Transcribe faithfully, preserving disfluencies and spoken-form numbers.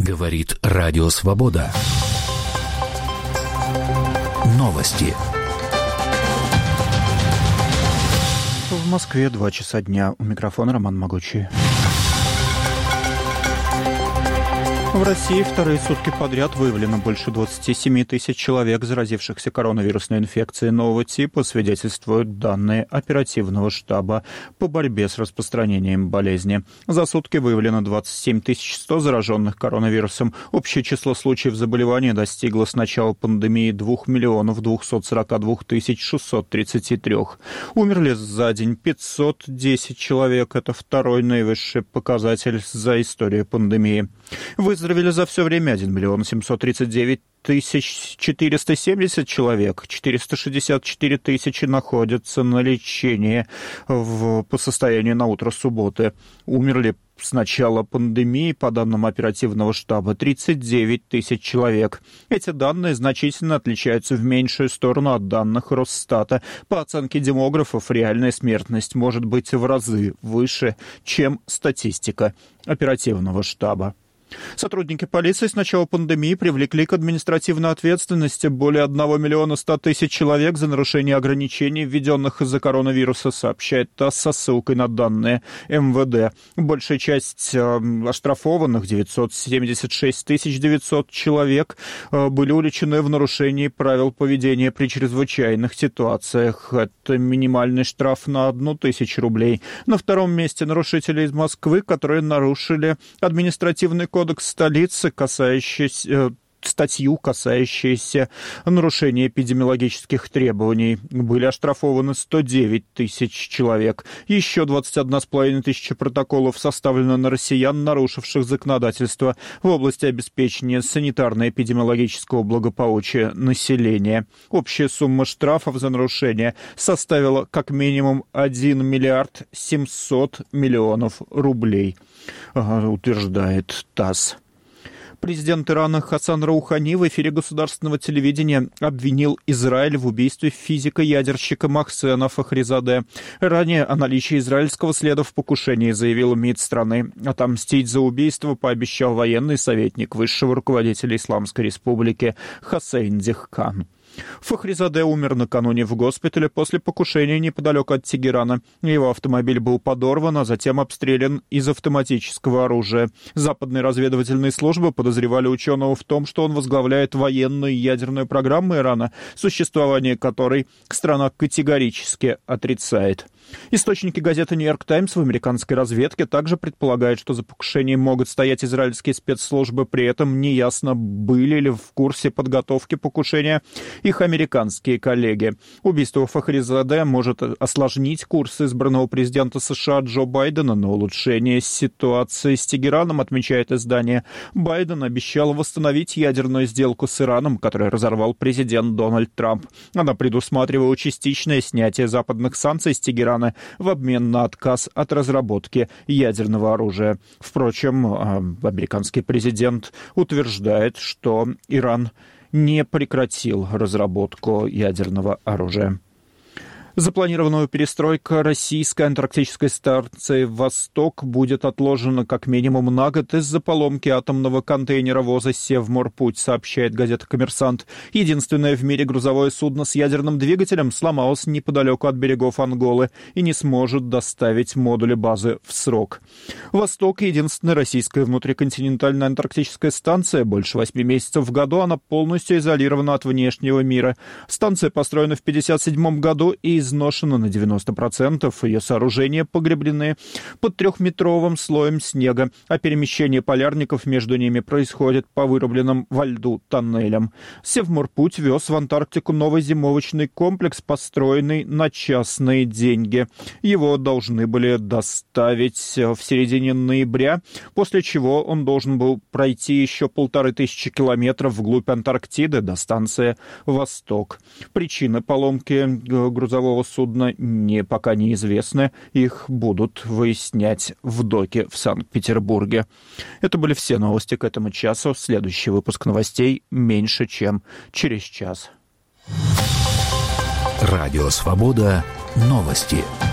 Говорит Радио Свобода. Новости. В Москве два часа дня. У микрофона Роман Могучий. В России вторые сутки подряд выявлено больше двадцать семь тысяч человек, заразившихся коронавирусной инфекцией нового типа, свидетельствуют данные оперативного штаба по борьбе с распространением болезни. За сутки выявлено двадцать семь тысяч сто зараженных коронавирусом. Общее число случаев заболевания достигло с начала пандемии два миллиона двести сорок два тысячи шестьсот тридцать три. Умерли за день пятьсот десять человек. Это второй наивысший показатель за историю пандемии. Выздоровели за все время один миллион семьсот тридцать девять тысяч четыреста семьдесят человек. четыреста шестьдесят четыре тысячи находятся на лечении в, по состоянию на утро субботы. Умерли с начала пандемии, по данным оперативного штаба, тридцать девять тысяч человек. Эти данные значительно отличаются в меньшую сторону от данных Росстата. По оценке демографов, реальная смертность может быть в разы выше, чем статистика оперативного штаба. Сотрудники полиции с начала пандемии привлекли к административной ответственности более одного миллиона ста тысяч человек за нарушение ограничений, введенных из-за коронавируса, сообщает ТАСС со ссылкой на данные эм вэ дэ. Большая часть э, оштрафованных, девятьсот семьдесят шесть тысяч девятьсот человек, э, были уличены в нарушении правил поведения при чрезвычайных ситуациях. Это минимальный штраф на одну тысячу рублей. На втором месте нарушители из Москвы, которые нарушили административный кодекс Кодекс столицы, касающийся, статью, касающуюся нарушения эпидемиологических требований. Были оштрафованы сто девять тысяч человек. Еще двадцать одна с половиной тысячи протоколов составлено на россиян, нарушивших законодательство в области обеспечения санитарно-эпидемиологического благополучия населения. Общая сумма штрафов за нарушение составила как минимум один миллиард семьсот миллионов рублей, утверждает ТАСС. Президент Ирана Хасан Роухани в эфире государственного телевидения обвинил Израиль в убийстве физика-ядерщика Мохсена Фахризаде. Ранее о наличии израильского следа в покушении заявил МИД страны. Отомстить за убийство пообещал военный советник высшего руководителя Исламской Республики Хосейн Дехкан. Фахризаде умер накануне в госпитале после покушения неподалеку от Тегерана. Его автомобиль был подорван, а затем обстрелян из автоматического оружия. Западные разведывательные службы подозревали ученого в том, что он возглавляет военную и ядерную программу Ирана, существование которой страна категорически отрицает. Источники газеты «Нью-Йорк Таймс» в американской разведке также предполагают, что за покушением могут стоять израильские спецслужбы, при этом неясно, были ли в курсе подготовки покушения их американские коллеги. Убийство Фахризаде может осложнить курс избранного президента США Джо Байдена на улучшение ситуации с Тегераном, отмечает издание. Байден обещал восстановить ядерную сделку с Ираном, которую разорвал президент Дональд Трамп. Она предусматривала частичное снятие западных санкций с Тегерана в обмен на отказ от разработки ядерного оружия. Впрочем, американский президент утверждает, что Иран не прекратил разработку ядерного оружия. Запланированная перестройка российской антарктической станции «Восток» будет отложена как минимум на год из-за поломки атомного контейнеровоза «Севморпуть», сообщает газета «Коммерсант». Единственное в мире грузовое судно с ядерным двигателем сломалось неподалеку от берегов Анголы и не сможет доставить модули базы в срок. «Восток» — единственная российская внутриконтинентальная антарктическая станция. Больше восьми месяцев в году она полностью изолирована от внешнего мира. Станция построена в пятьдесят седьмом году и изношена на девяносто процентов. Ее сооружения погреблены под трехметровым слоем снега, а перемещение полярников между ними происходит по вырубленным во льду тоннелям. Севморпуть вез в Антарктику новый зимовочный комплекс, построенный на частные деньги. Его должны были доставить в середине ноября, после чего он должен был пройти еще полторы тысячи километров вглубь Антарктиды до станции «Восток». Причины поломки грузового судна не, пока неизвестны. Их будут выяснять в доке в Санкт-Петербурге. Это были все новости к этому часу. Следующий выпуск новостей меньше, чем через час. Радио «Свобода». Новости.